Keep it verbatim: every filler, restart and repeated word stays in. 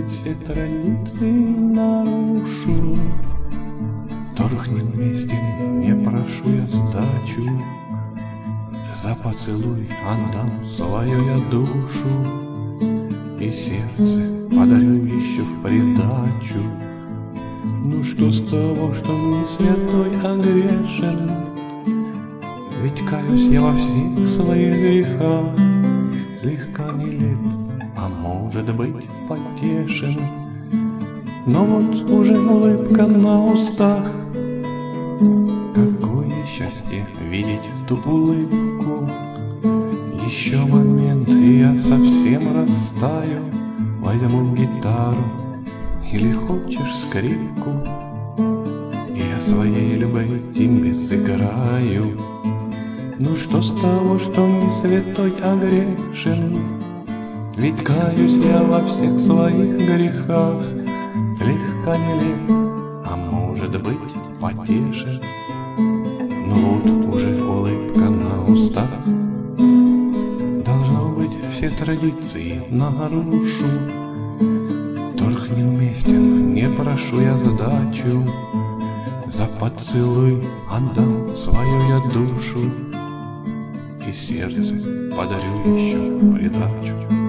быть, все традиции нарушу. Торг неуместен, не прошу я сдачу. За поцелуй отдам свою я душу, и сердце подарю еще в придачу. Ну что с того, что не святой, а грешен? Ведь каюсь я во всех своих грехах. Слегка нелеп, а может быть потешен. Но вот уже улыбка на устах. Какое счастье видеть ту улыбку. Еще момент, и я совсем растаю. Возьму гитару или хочешь скрипку, и я своей любви тебе сыграю. Ну что с того, что не святой, а грешен? Ведь каюсь я во всех своих грехах. Слегка нелеп, а может быть потешен. Но вот уже улыбка на устах. Должно быть, все традиции нарушу. Торг неуместен, не прошу я сдачу. За поцелуй отдам свою я душу, и сердце подарю еще в придачу.